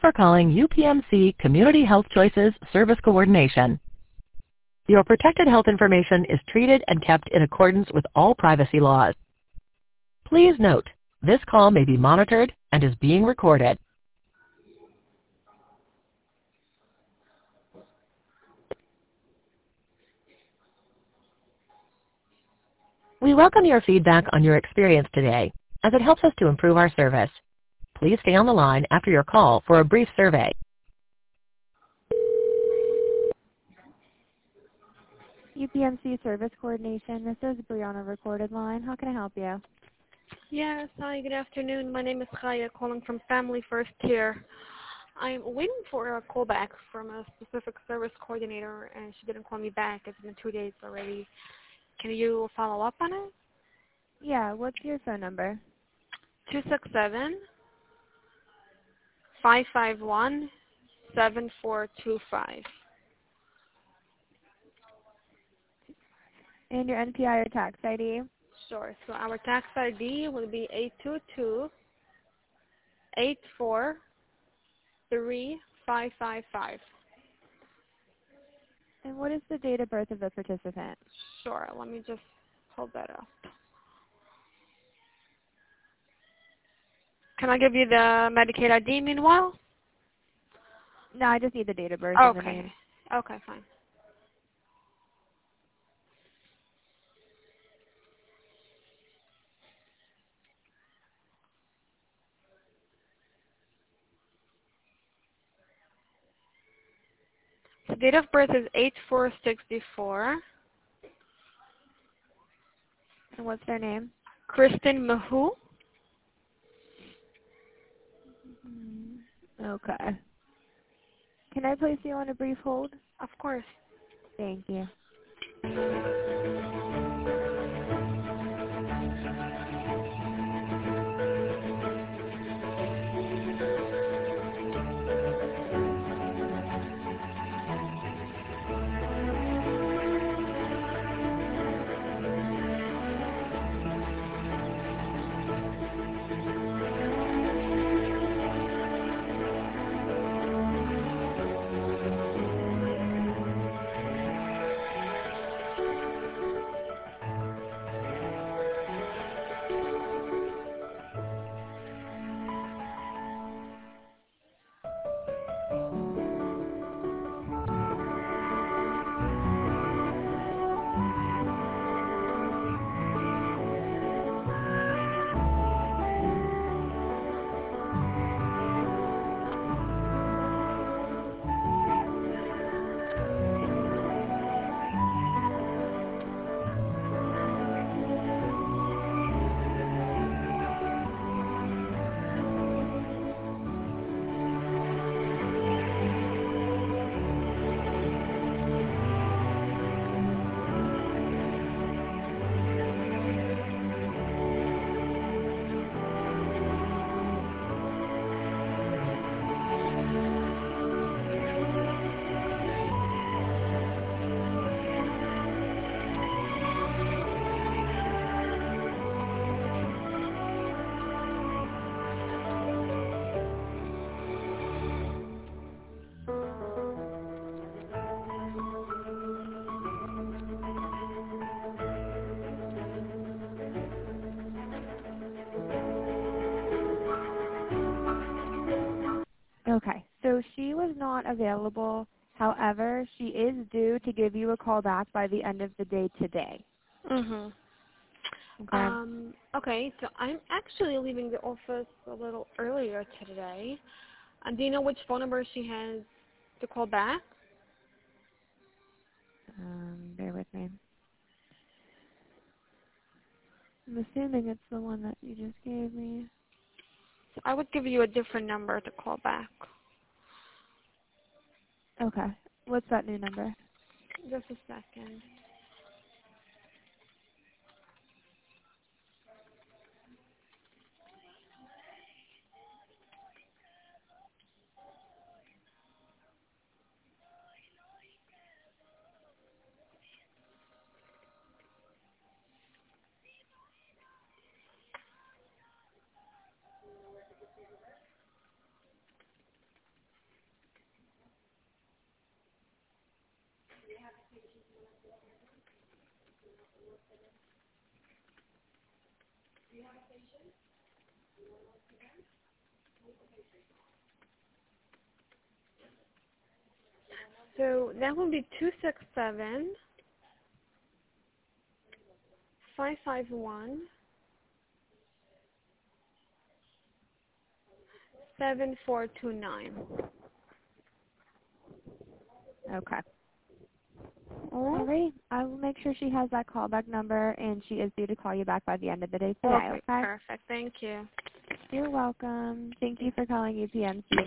for calling UPMC Community Health Choices Service Coordination. Your protected health information is treated and kept in accordance with all privacy laws. Please note, this call may be monitored and is being recorded. We welcome your feedback on your experience today, as it helps us to improve our service. Please stay on the line after your call for a brief survey. UPMC Service Coordination. This is Brianna, recorded line. How can I help you? Yes, hi, good afternoon. My name is Kaya, calling from Family First Care. I'm waiting for a callback from a specific service coordinator, and she didn't call me back. It's been 2 days already. Can you follow up on it? Yeah, what's your phone number? 267-551-7425. And your NPI or tax ID? Sure. So our tax ID will be 822-843-555. And what is the date of birth of the participant? Sure. Let me just pull that up. Can I give you the Medicaid ID meanwhile? No, I just need the date of birth and the name. Okay, fine. The date of birth is 8/4/64. And what's their name? Kristen Mahu. Okay. Can I place you on a brief hold? Of course. Thank you. Okay, so she was not available. However, she is due to give you a call back by the end of the day today. Mhm. Okay, so I'm actually leaving the office a little earlier today. Do you know which phone number she has to call back? Bear with me. I'm assuming it's the one that you just gave me. So I would give you a different number to call back. Okay. What's that new number? Just a second. So that will be 267-551-7429. Okay. All All right. I will make sure she has that callback number, and she is due to call you back by the end of the day today, Okay, okay? perfect. Thank you. You're welcome. Thank you for calling UPMC.